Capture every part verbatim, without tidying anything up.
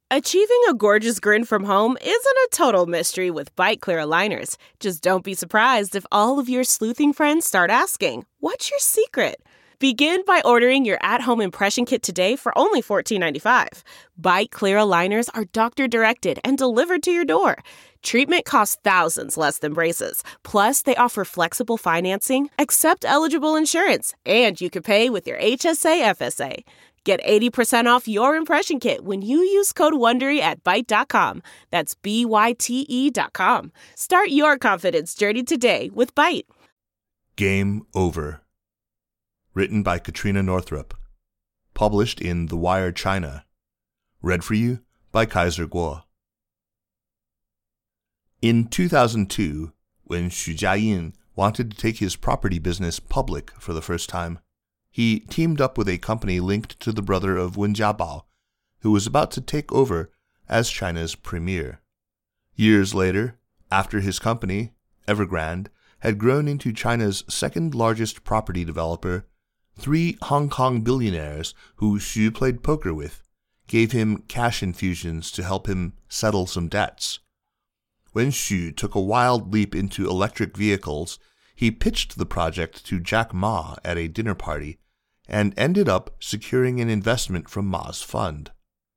Achieving a gorgeous grin from home isn't a total mystery with Byte Clear aligners. Just don't be surprised if all of your sleuthing friends start asking, "What's your secret?" Begin by ordering your at-home impression kit today for only fourteen ninety-five. Byte Clear aligners are doctor-directed and delivered to your door. Treatment costs thousands less than braces. Plus, they offer flexible financing, accept eligible insurance, and you can pay with your H S A F S A. Get eighty percent off your impression kit when you use code WONDERY at byte dot com. That's B Y T E dot com. Start your confidence journey today with Byte. Game Over. Written by Katrina Northrup. Published in The Wire China. Read for you by Kaiser Kuo. In two thousand two, when Xu Jiayin wanted to take his property business public for the first time, he teamed up with a company linked to the brother of Wen Jiabao, who was about to take over as China's premier. Years later, after his company, Evergrande, had grown into China's second-largest property developer, three Hong Kong billionaires who Xu played poker with gave him cash infusions to help him settle some debts. When Xu took a wild leap into electric vehicles, he pitched the project to Jack Ma at a dinner party and ended up securing an investment from Ma's fund.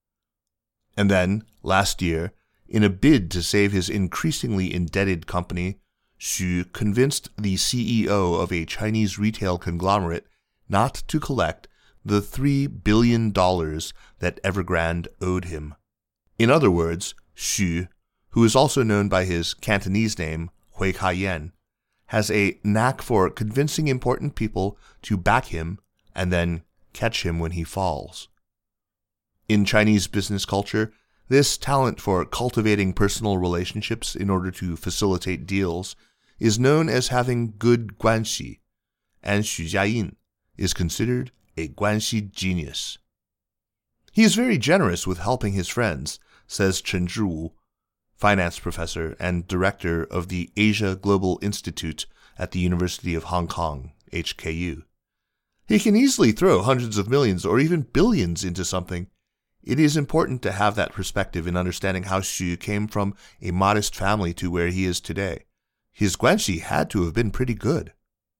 And then, last year, in a bid to save his increasingly indebted company, Xu convinced the C E O of a Chinese retail conglomerate not to collect the three billion dollars that Evergrande owed him. In other words, Xu, who is also known by his Cantonese name, Hui Ka-yen, has a knack for convincing important people to back him and then catch him when he falls. In Chinese business culture, this talent for cultivating personal relationships in order to facilitate deals is known as having good guanxi, and Xu Jiayin is considered a guanxi genius. He is very generous with helping his friends, says Chen Zhiwu, finance professor and director of the Asia Global Institute at the University of Hong Kong, H K U. He can easily throw hundreds of millions or even billions into something. It is important to have that perspective in understanding how Xu came from a modest family to where he is today. His guanxi had to have been pretty good.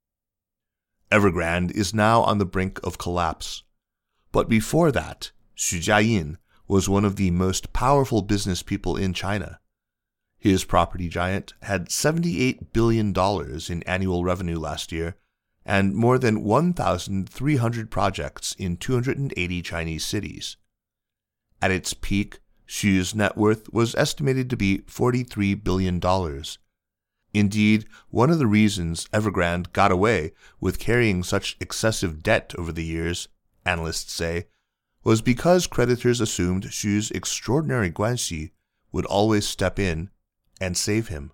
Evergrande is now on the brink of collapse. But before that, Xu Jiayin was one of the most powerful business people in China. His property giant had seventy-eight billion dollars in annual revenue last year, and more than one thousand three hundred projects in two hundred eighty Chinese cities. At its peak, Xu's net worth was estimated to be forty-three billion dollars. Indeed, one of the reasons Evergrande got away with carrying such excessive debt over the years, analysts say, was because creditors assumed Xu's extraordinary guanxi would always step in and save him.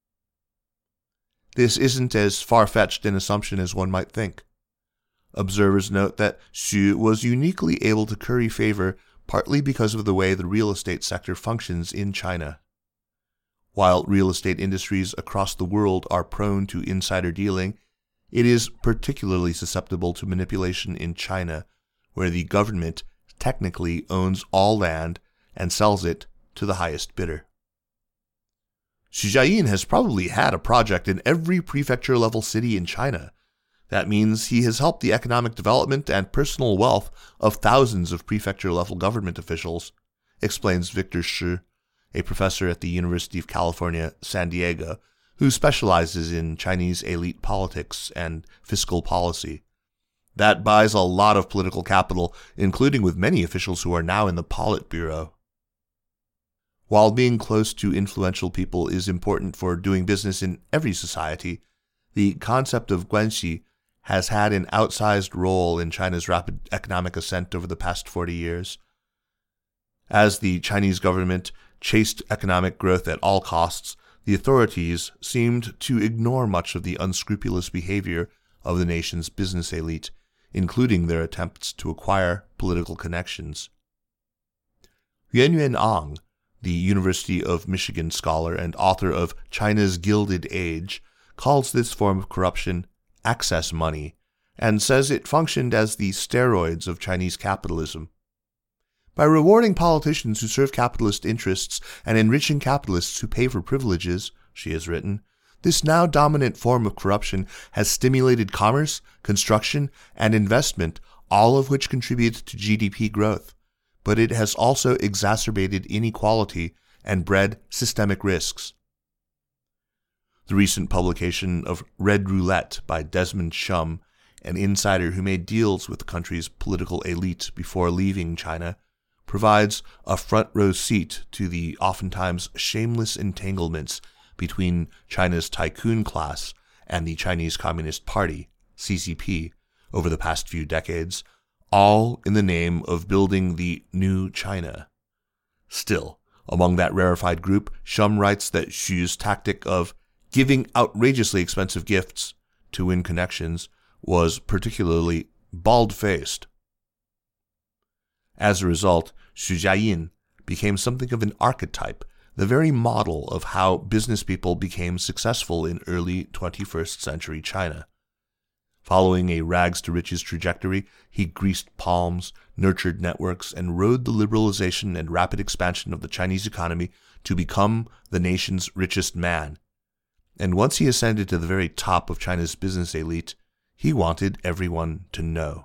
This isn't as far-fetched an assumption as one might think. Observers note that Xu was uniquely able to curry favor partly because of the way the real estate sector functions in China. While real estate industries across the world are prone to insider dealing, it is particularly susceptible to manipulation in China, where the government technically owns all land and sells it to the highest bidder. Xu Jiayin has probably had a project in every prefecture-level city in China. That means he has helped the economic development and personal wealth of thousands of prefecture-level government officials, explains Victor Shi, a professor at the University of California, San Diego, who specializes in Chinese elite politics and fiscal policy. That buys a lot of political capital, including with many officials who are now in the Politburo. While being close to influential people is important for doing business in every society, the concept of guanxi has had an outsized role in China's rapid economic ascent over the past forty years. As the Chinese government chased economic growth at all costs, the authorities seemed to ignore much of the unscrupulous behavior of the nation's business elite, including their attempts to acquire political connections. Yuanyuan Ang, the University of Michigan scholar and author of China's Gilded Age, calls this form of corruption access money, and says it functioned as the steroids of Chinese capitalism. By rewarding politicians who serve capitalist interests and enriching capitalists who pay for privileges, she has written, this now dominant form of corruption has stimulated commerce, construction, and investment, all of which contribute to G D P growth. But it has also exacerbated inequality and bred systemic risks. The recent publication of Red Roulette by Desmond Shum, an insider who made deals with the country's political elite before leaving China, provides a front-row seat to the oftentimes shameless entanglements between China's tycoon class and the Chinese Communist Party, C C P, over the past few decades, all in the name of building the new China. Still, among that rarefied group, Shum writes that Xu's tactic of giving outrageously expensive gifts to win connections was particularly bald-faced. As a result, Xu Jiayin became something of an archetype, the very model of how business people became successful in early twenty-first century China. Following a rags-to-riches trajectory, he greased palms, nurtured networks, and rode the liberalization and rapid expansion of the Chinese economy to become the nation's richest man. And once he ascended to the very top of China's business elite, he wanted everyone to know.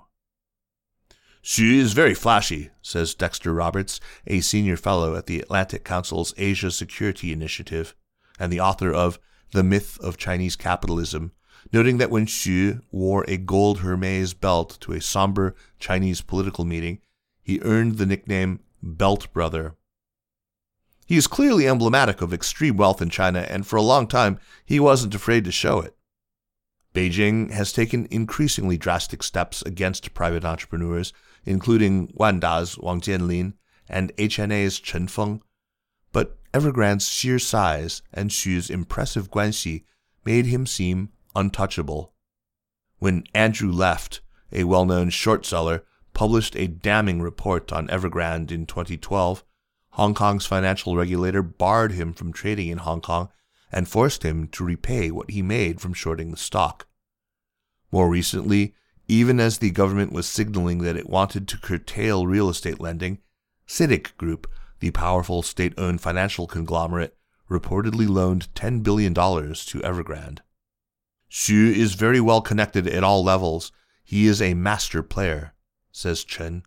Xu is very flashy, says Dexter Roberts, a senior fellow at the Atlantic Council's Asia Security Initiative, and the author of The Myth of Chinese Capitalism, noting that when Xu wore a gold Hermes belt to a somber Chinese political meeting, he earned the nickname Belt Brother. He is clearly emblematic of extreme wealth in China, and for a long time he wasn't afraid to show it. Beijing has taken increasingly drastic steps against private entrepreneurs, including Wanda's Wang Jianlin and H N A's Chen Feng, but Evergrande's sheer size and Xu's impressive guanxi made him seem untouchable. When Andrew Left, a well-known short seller, published a damning report on Evergrande in twenty twelve, Hong Kong's financial regulator barred him from trading in Hong Kong and forced him to repay what he made from shorting the stock. More recently, even as the government was signaling that it wanted to curtail real estate lending, CITIC Group, the powerful state-owned financial conglomerate, reportedly loaned ten billion dollars to Evergrande. Xu is very well connected at all levels. He is a master player, says Chen.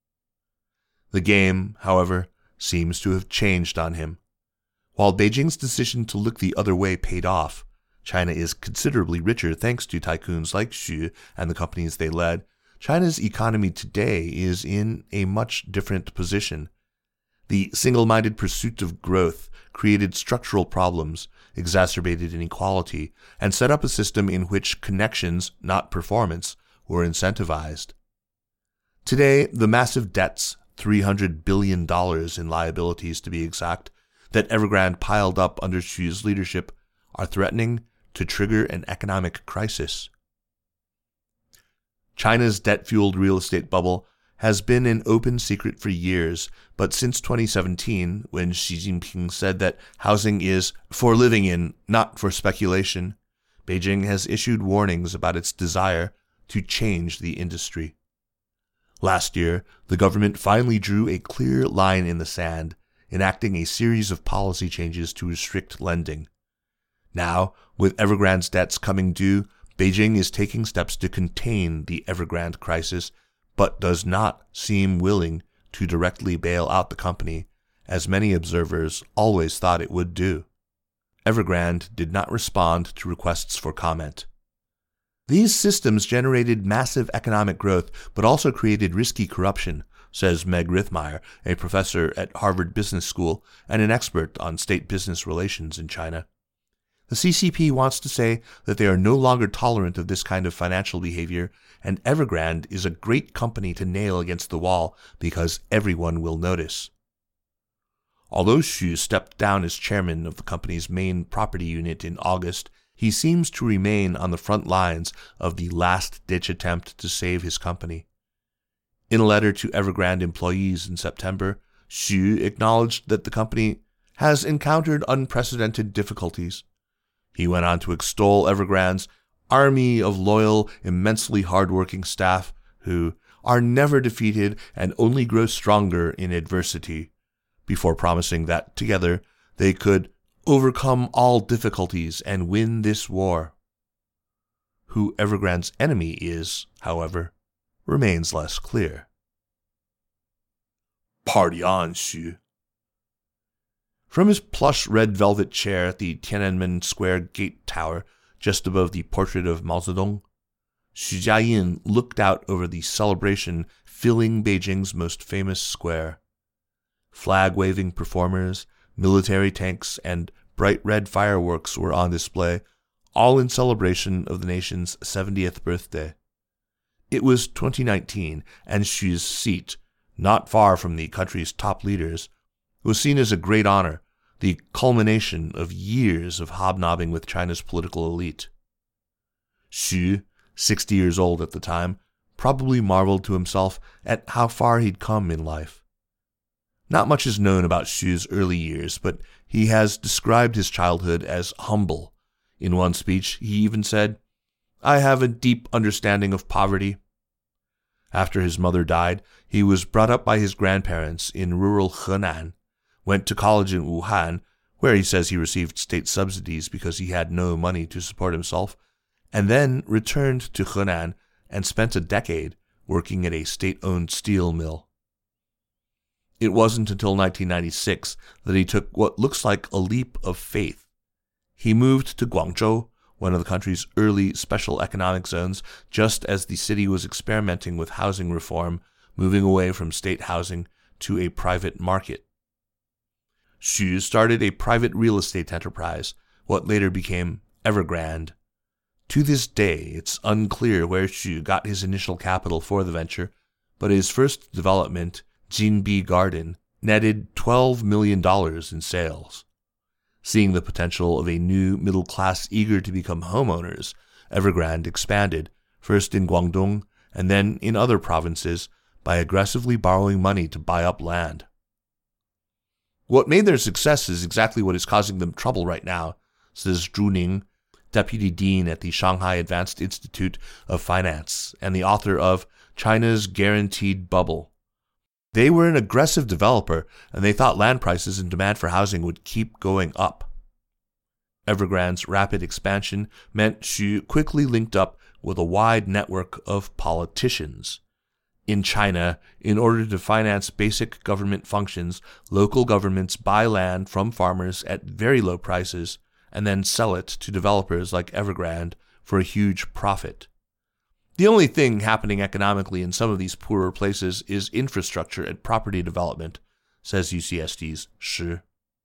The game, however, seems to have changed on him. While Beijing's decision to look the other way paid off, China is considerably richer thanks to tycoons like Xu and the companies they led. China's economy today is in a much different position. The single-minded pursuit of growth created structural problems, exacerbated inequality, and set up a system in which connections, not performance, were incentivized. Today, the massive debts, three hundred billion dollars in liabilities to be exact, that Evergrande piled up under Xu's leadership are threatening to trigger an economic crisis. China's debt-fueled real estate bubble has been an open secret for years, but since twenty seventeen, when Xi Jinping said that housing is for living in, not for speculation, Beijing has issued warnings about its desire to change the industry. Last year, the government finally drew a clear line in the sand, enacting a series of policy changes to restrict lending. Now, with Evergrande's debts coming due, Beijing is taking steps to contain the Evergrande crisis, but does not seem willing to directly bail out the company, as many observers always thought it would do. Evergrande did not respond to requests for comment. These systems generated massive economic growth, but also created risky corruption, says Meg Rithmeyer, a professor at Harvard Business School and an expert on state business relations in China. The C C P wants to say that they are no longer tolerant of this kind of financial behavior, and Evergrande is a great company to nail against the wall because everyone will notice. Although Xu stepped down as chairman of the company's main property unit in August, he seems to remain on the front lines of the last-ditch attempt to save his company. In a letter to Evergrande employees in September, Xu acknowledged that the company has encountered unprecedented difficulties. He went on to extol Evergrande's army of loyal, immensely hard-working staff who, are never defeated and only grow stronger in adversity, before promising that together they could overcome all difficulties and win this war. Who Evergrande's enemy is, however, remains less clear. Party on, Xu. From his plush red velvet chair at the Tiananmen Square gate tower just above the portrait of Mao Zedong, Xu Jiayin looked out over the celebration filling Beijing's most famous square. Flag-waving performers, military tanks, and bright red fireworks were on display, all in celebration of the nation's seventieth birthday. It was twenty nineteen, and Xu's seat, not far from the country's top leaders, was seen as a great honor, the culmination of years of hobnobbing with China's political elite. Xu, sixty years old at the time, probably marveled to himself at how far he'd come in life. Not much is known about Xu's early years, but he has described his childhood as humble. In one speech, he even said, "I have a deep understanding of poverty." After his mother died, he was brought up by his grandparents in rural Henan, went to college in Wuhan, where he says he received state subsidies because he had no money to support himself, and then returned to Henan and spent a decade working at a state-owned steel mill. It wasn't until nineteen ninety-six that he took what looks like a leap of faith. He moved to Guangzhou, one of the country's early special economic zones, just as the city was experimenting with housing reform, moving away from state housing to a private market. Xu started a private real estate enterprise, what later became Evergrande. To this day, it's unclear where Xu got his initial capital for the venture, but his first development, Jinbi Garden, netted twelve million dollars in sales. Seeing the potential of a new middle class eager to become homeowners, Evergrande expanded, first in Guangdong and then in other provinces, by aggressively borrowing money to buy up land. What made their success is exactly what is causing them trouble right now, says Zhu Ning, deputy dean at the Shanghai Advanced Institute of Finance and the author of China's Guaranteed Bubble. They were an aggressive developer, and they thought land prices and demand for housing would keep going up. Evergrande's rapid expansion meant Xu quickly linked up with a wide network of politicians. In China, in order to finance basic government functions, local governments buy land from farmers at very low prices and then sell it to developers like Evergrande for a huge profit. The only thing happening economically in some of these poorer places is infrastructure and property development, says U C S D's Shi.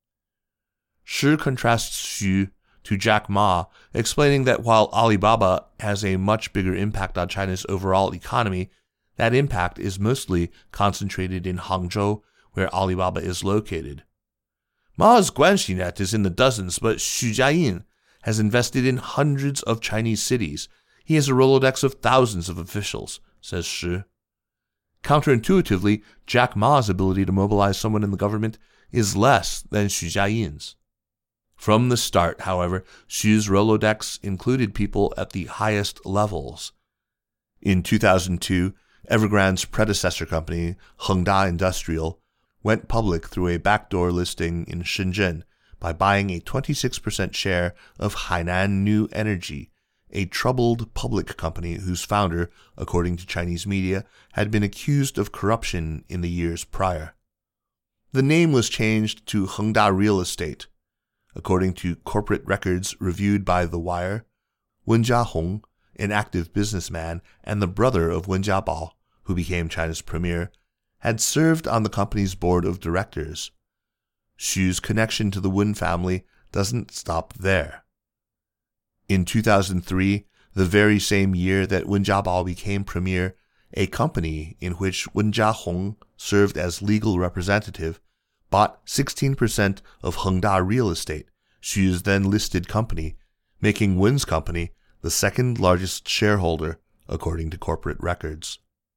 Shi contrasts Xu to Jack Ma, explaining that while Alibaba has a much bigger impact on China's overall economy, that impact is mostly concentrated in Hangzhou, where Alibaba is located. Ma's Guanxi net is in the dozens, but Xu Jiayin has invested in hundreds of Chinese cities. He has a Rolodex of thousands of officials, says Shi. Counterintuitively, Jack Ma's ability to mobilize someone in the government is less than Xu Jiayin's. From the start, however, Xu's Rolodex included people at the highest levels. In two thousand two, Evergrande's predecessor company, Hengda Industrial, went public through a backdoor listing in Shenzhen by buying a twenty-six percent share of Hainan New Energy, a troubled public company whose founder, according to Chinese media, had been accused of corruption in the years prior. The name was changed to Hengda Real Estate. According to corporate records reviewed by The Wire, Wen Jiahong, an active businessman and the brother of Wen Jiabao, who became China's premier, had served on the company's board of directors. Xu's connection to the Wen family doesn't stop there. In two thousand three, the very same year that Wen Jiabao became premier, a company in which Wen Jiahong served as legal representative bought sixteen percent of Hengda Real Estate, Xu's then listed company, making Wen's company the second largest shareholder, according to corporate records.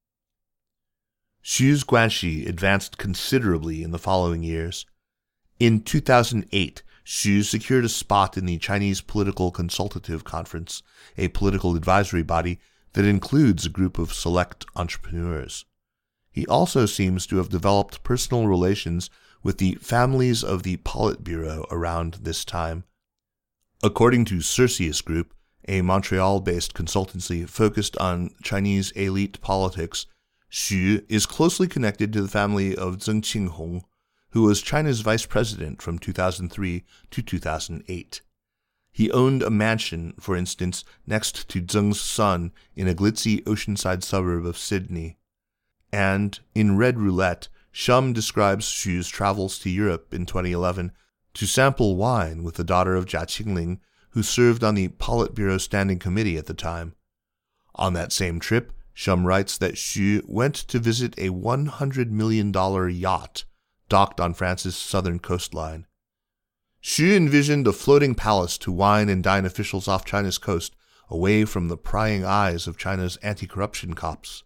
Xu's Guanxi advanced considerably in the following years. In two thousand eight, Xu secured a spot in the Chinese Political Consultative Conference, a political advisory body that includes a group of select entrepreneurs. He also seems to have developed personal relations with the families of the Politburo around this time. According to Cercius Group, a Montreal-based consultancy focused on Chinese elite politics, Xu is closely connected to the family of Zheng Qinghong, who was China's vice president from two thousand three to two thousand eight. He owned a mansion, for instance, next to Zheng's son in a glitzy oceanside suburb of Sydney. And in Red Roulette, Shum describes Xu's travels to Europe in twenty eleven to sample wine with the daughter of Jia Qingling, who served on the Politburo Standing Committee at the time. On that same trip, Shum writes that Xu went to visit a one hundred million dollars yacht docked on France's southern coastline. Xu envisioned a floating palace to wine and dine officials off China's coast, away from the prying eyes of China's anti-corruption cops.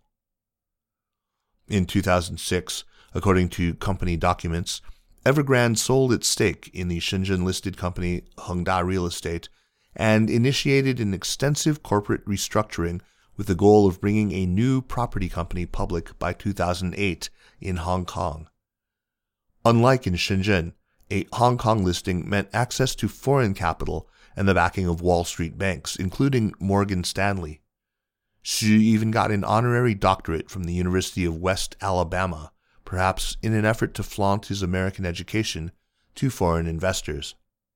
In two thousand six, according to company documents, Evergrande sold its stake in the Shenzhen-listed company Hengda Real Estate and initiated an extensive corporate restructuring with the goal of bringing a new property company public by two thousand eight in Hong Kong. Unlike in Shenzhen, a Hong Kong listing meant access to foreign capital and the backing of Wall Street banks, including Morgan Stanley. Xu even got an honorary doctorate from the University of West Alabama, perhaps in an effort to flaunt his American education to foreign investors.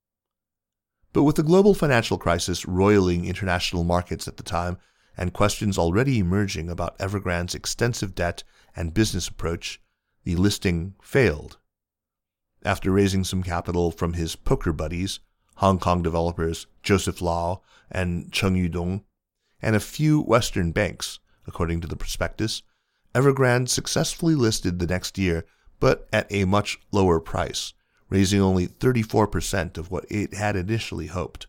But with the global financial crisis roiling international markets at the time, and questions already emerging about Evergrande's extensive debt and business approach, the listing failed. After raising some capital from his poker buddies, Hong Kong developers Joseph Lau and Cheng Yudong, and a few Western banks, according to the prospectus, Evergrande successfully listed the next year, but at a much lower price, raising only thirty-four percent of what it had initially hoped.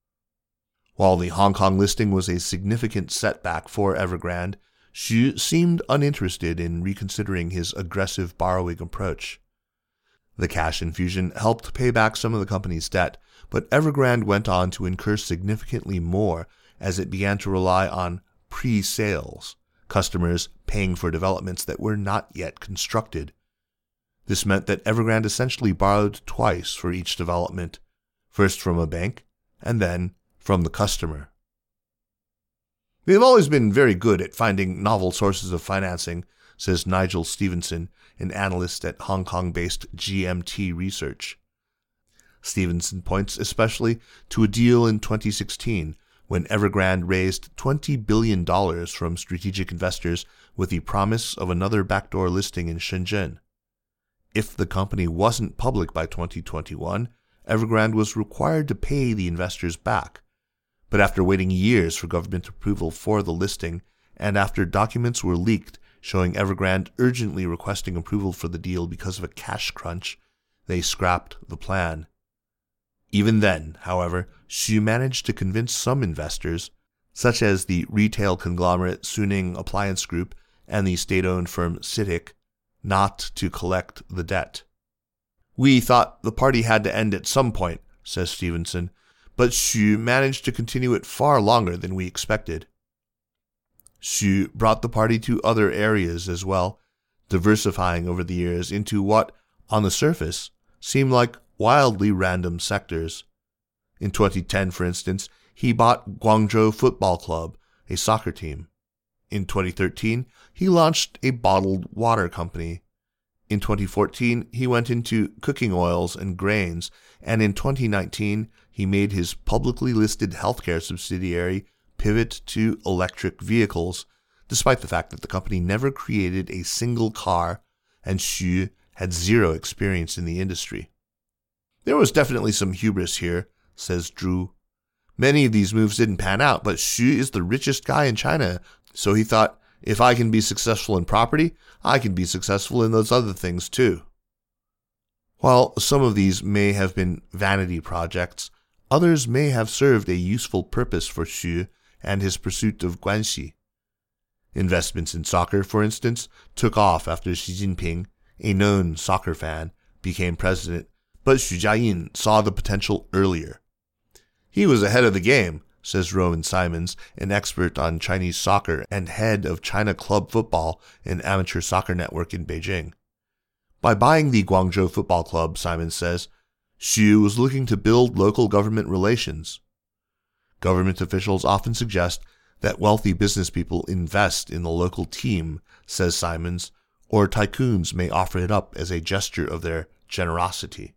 While the Hong Kong listing was a significant setback for Evergrande, Xu seemed uninterested in reconsidering his aggressive borrowing approach. The cash infusion helped pay back some of the company's debt, but Evergrande went on to incur significantly more as it began to rely on pre-sales, customers paying for developments that were not yet constructed. This meant that Evergrande essentially borrowed twice for each development, first from a bank and then from the customer. They have always been very good at finding novel sources of financing, says Nigel Stevenson, an analyst at Hong Kong-based G M T Research. Stevenson points especially to a deal in twenty sixteen when Evergrande raised twenty billion dollars from strategic investors with the promise of another backdoor listing in Shenzhen. If the company wasn't public by twenty twenty-one, Evergrande was required to pay the investors back. But after waiting years for government approval for the listing, and after documents were leaked showing Evergrande urgently requesting approval for the deal because of a cash crunch, they scrapped the plan. Even then, however, Xu managed to convince some investors, such as the retail conglomerate Suning Appliance Group and the state-owned firm CITIC, not to collect the debt. "We thought the party had to end at some point," says Stevenson, but Xu managed to continue it far longer than we expected. Xu brought the party to other areas as well, diversifying over the years into what, on the surface, seemed like wildly random sectors. In twenty ten, for instance, he bought Guangzhou Football Club, a soccer team. In twenty thirteen, he launched a bottled water company. In twenty fourteen, he went into cooking oils and grains, and in twenty nineteen, he made his publicly listed healthcare subsidiary pivot to electric vehicles, despite the fact that the company never created a single car and Xu had zero experience in the industry. There was definitely some hubris here, says Zhu. Many of these moves didn't pan out, but Xu is the richest guy in China, so he thought, if I can be successful in property, I can be successful in those other things too. While some of these may have been vanity projects, others may have served a useful purpose for Xu and his pursuit of guanxi. Investments in soccer, for instance, took off after Xi Jinping, a known soccer fan, became president, but Xu Jiayin saw the potential earlier. He was ahead of the game, says Rowan Simons, an expert on Chinese soccer and head of China Club Football, an amateur soccer network in Beijing. By buying the Guangzhou Football Club, Simons says, Xu was looking to build local government relations. Government officials often suggest that wealthy business people invest in the local team, says Simons, or tycoons may offer it up as a gesture of their generosity.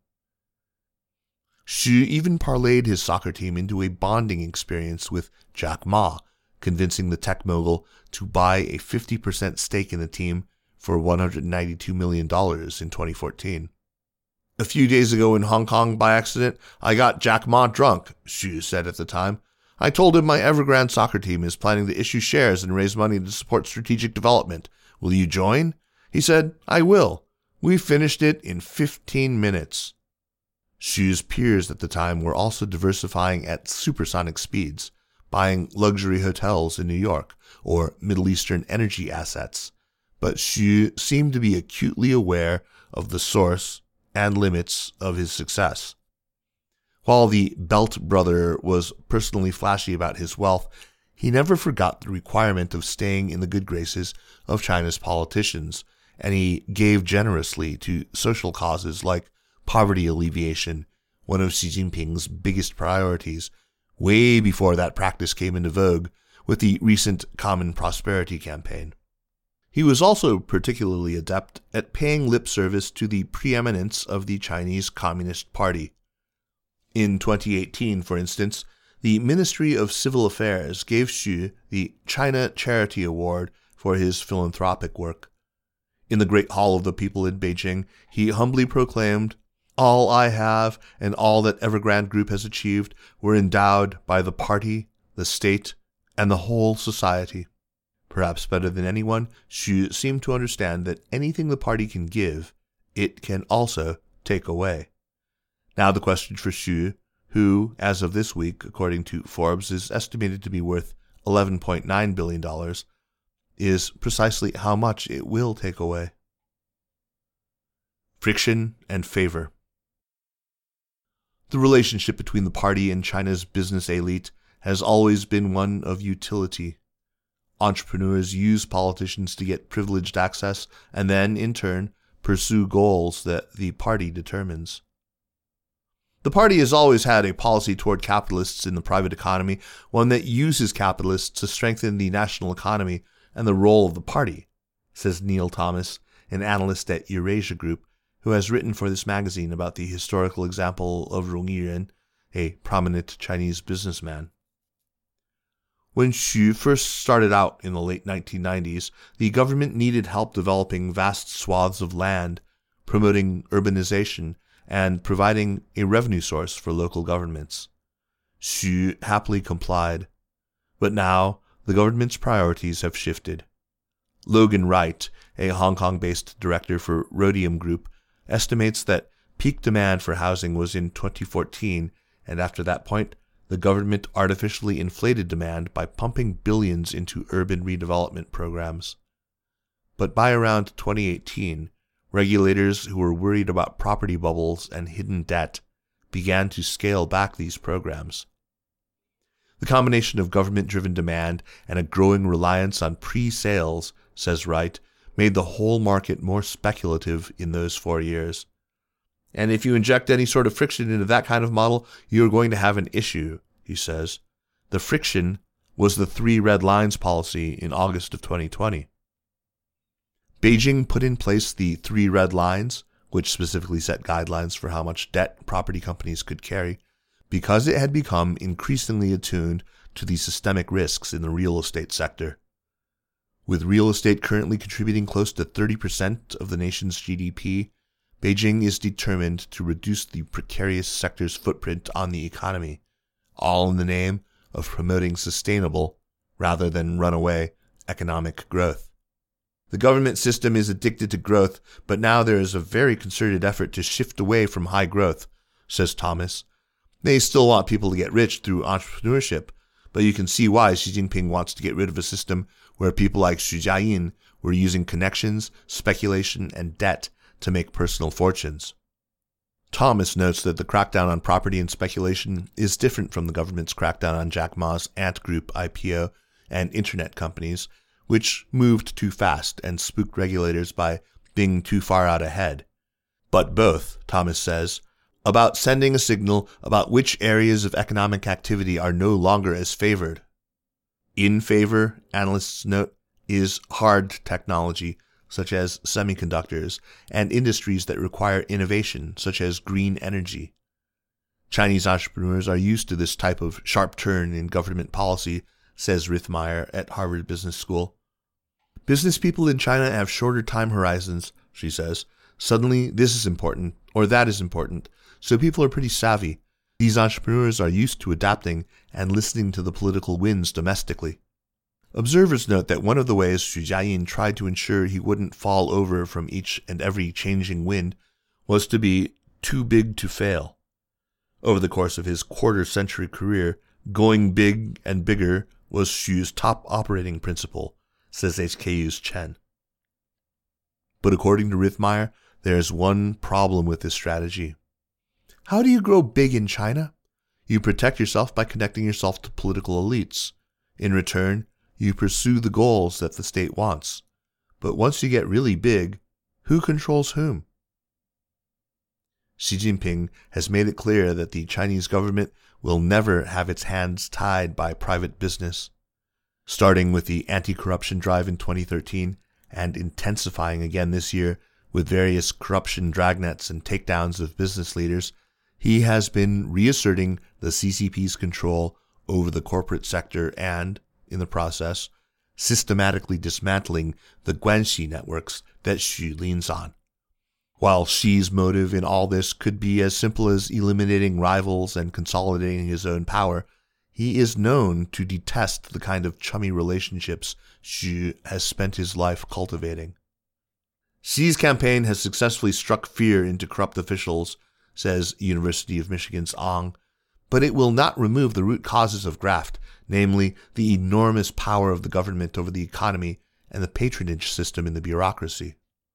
Xu even parlayed his soccer team into a bonding experience with Jack Ma, convincing the tech mogul to buy a fifty percent stake in the team for one hundred ninety-two million dollars in twenty fourteen. A few days ago in Hong Kong, by accident, I got Jack Ma drunk, Xu said at the time. I told him my Evergrande soccer team is planning to issue shares and raise money to support strategic development. Will you join? He said, I will. We finished it in fifteen minutes. Xu's peers at the time were also diversifying at supersonic speeds, buying luxury hotels in New York or Middle Eastern energy assets. But Xu seemed to be acutely aware of the source and limits of his success. While the Belt brother was personally flashy about his wealth, he never forgot the requirement of staying in the good graces of China's politicians, and he gave generously to social causes like poverty alleviation, one of Xi Jinping's biggest priorities, way before that practice came into vogue with the recent Common Prosperity campaign. He was also particularly adept at paying lip service to the preeminence of the Chinese Communist Party. In twenty eighteen, for instance, the Ministry of Civil Affairs gave Xu the China Charity Award for his philanthropic work. In the Great Hall of the People in Beijing, he humbly proclaimed, All I have and all that Evergrande Group has achieved were endowed by the party, the state, and the whole society. Perhaps better than anyone, Xu seemed to understand that anything the party can give, it can also take away. Now the question for Xu, who, as of this week, according to Forbes, is estimated to be worth eleven point nine billion dollars, is precisely how much it will take away. Friction and favor. The relationship between the party and China's business elite has always been one of utility. Entrepreneurs use politicians to get privileged access and then, in turn, pursue goals that the party determines. The party has always had a policy toward capitalists in the private economy, one that uses capitalists to strengthen the national economy and the role of the party, says Neil Thomas, an analyst at Eurasia Group, who has written for this magazine about the historical example of Rong Yiren, a prominent Chinese businessman. When Xu first started out in the late nineteen nineties, the government needed help developing vast swaths of land, promoting urbanization, and providing a revenue source for local governments. Xu happily complied. But now, the government's priorities have shifted. Logan Wright, a Hong Kong-based director for Rhodium Group, estimates that peak demand for housing was in twenty fourteen, and after that point, the government artificially inflated demand by pumping billions into urban redevelopment programs. But by around twenty eighteen, regulators who were worried about property bubbles and hidden debt began to scale back these programs. The combination of government-driven demand and a growing reliance on pre-sales, says Wright, made the whole market more speculative in those four years. And if you inject any sort of friction into that kind of model, you're going to have an issue, he says. The friction was the three red lines policy in August of twenty twenty. Beijing put in place the three red lines, which specifically set guidelines for how much debt property companies could carry, because it had become increasingly attuned to the systemic risks in the real estate sector. With real estate currently contributing close to thirty percent of the nation's G D P, Beijing is determined to reduce the precarious sector's footprint on the economy, all in the name of promoting sustainable, rather than runaway, economic growth. The government system is addicted to growth, but now there is a very concerted effort to shift away from high growth, says Thomas. They still want people to get rich through entrepreneurship, but you can see why Xi Jinping wants to get rid of a system where people like Xu Jiayin were using connections, speculation, and debt to make personal fortunes. Thomas notes that the crackdown on property and speculation is different from the government's crackdown on Jack Ma's Ant Group I P O and internet companies, which moved too fast and spooked regulators by being too far out ahead. But both, Thomas says, about sending a signal about which areas of economic activity are no longer as favored. In favor, analysts note, is hard technology, such as semiconductors, and industries that require innovation, such as green energy. Chinese entrepreneurs are used to this type of sharp turn in government policy, says Rithmeyer at Harvard Business School. Business people in China have shorter time horizons, she says. Suddenly, this is important, or that is important, so people are pretty savvy. These entrepreneurs are used to adapting and listening to the political winds domestically. Observers note that one of the ways Xu Jiayin tried to ensure he wouldn't fall over from each and every changing wind was to be too big to fail. Over the course of his quarter-century career, going big and bigger was Xu's top operating principle, says H K U's Chen. But according to Rithmeyer, there is one problem with this strategy. How do you grow big in China? You protect yourself by connecting yourself to political elites. In return, you pursue the goals that the state wants. But once you get really big, who controls whom? Xi Jinping has made it clear that the Chinese government will never have its hands tied by private business. Starting with the anti-corruption drive in twenty thirteen and intensifying again this year with various corruption dragnets and takedowns of business leaders, he has been reasserting the C C P's control over the corporate sector and, in the process, systematically dismantling the Guanxi networks that Xu leans on. While Xi's motive in all this could be as simple as eliminating rivals and consolidating his own power, he is known to detest the kind of chummy relationships Xu has spent his life cultivating. Xi's campaign has successfully struck fear into corrupt officials, says University of Michigan's Ong, but it will not remove the root causes of graft, namely the enormous power of the government over the economy and the patronage system in the bureaucracy.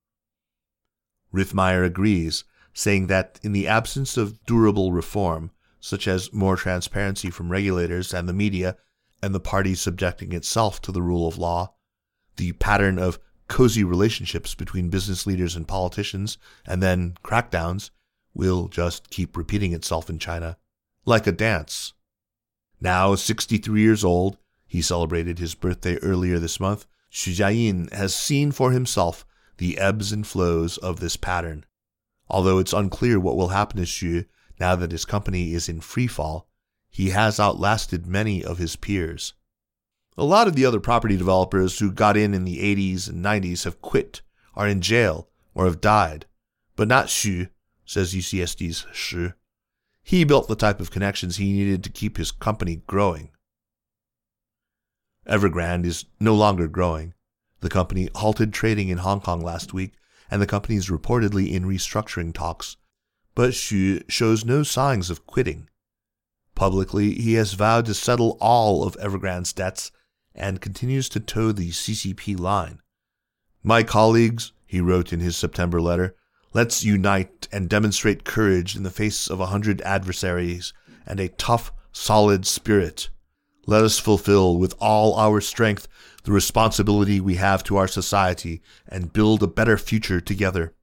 Rithmeyer agrees, saying that in the absence of durable reform, such as more transparency from regulators and the media, and the party subjecting itself to the rule of law, the pattern of cozy relationships between business leaders and politicians, and then crackdowns, will just keep repeating itself in China, like a dance. Now sixty-three years old, he celebrated his birthday earlier this month, Xu Jiayin has seen for himself the ebbs and flows of this pattern. Although it's unclear what will happen to Xu now that his company is in free fall, he has outlasted many of his peers. A lot of the other property developers who got in in the eighties and nineties have quit, are in jail, or have died. But not Xu, says U C S D's Shi. He built the type of connections he needed to keep his company growing. Evergrande is no longer growing. The company halted trading in Hong Kong last week, and the company is reportedly in restructuring talks. But Xu shows no signs of quitting. Publicly, he has vowed to settle all of Evergrande's debts and continues to toe the C C P line. "My colleagues," he wrote in his September letter, "let's unite and demonstrate courage in the face of a hundred adversaries and a tough, solid spirit. Let us fulfill with all our strength the responsibility we have to our society and build a better future together."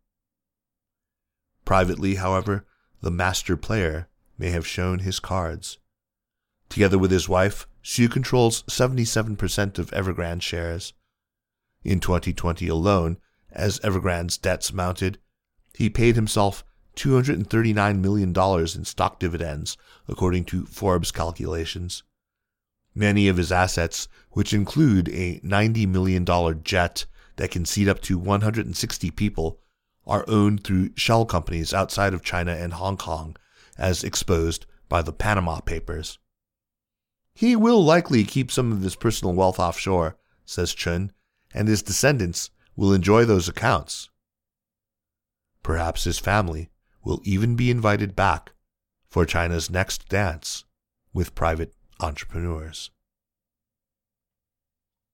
Privately, however, the master player may have shown his cards. Together with his wife, Xu controls seventy-seven percent of Evergrande shares. In twenty twenty alone, as Evergrande's debts mounted, he paid himself two hundred thirty-nine million dollars in stock dividends, according to Forbes calculations. Many of his assets, which include a ninety million dollars jet that can seat up to one hundred sixty people, are owned through shell companies outside of China and Hong Kong, as exposed by the Panama Papers. He will likely keep some of his personal wealth offshore, says Chen, and his descendants will enjoy those accounts. Perhaps his family will even be invited back for China's next dance with private entrepreneurs.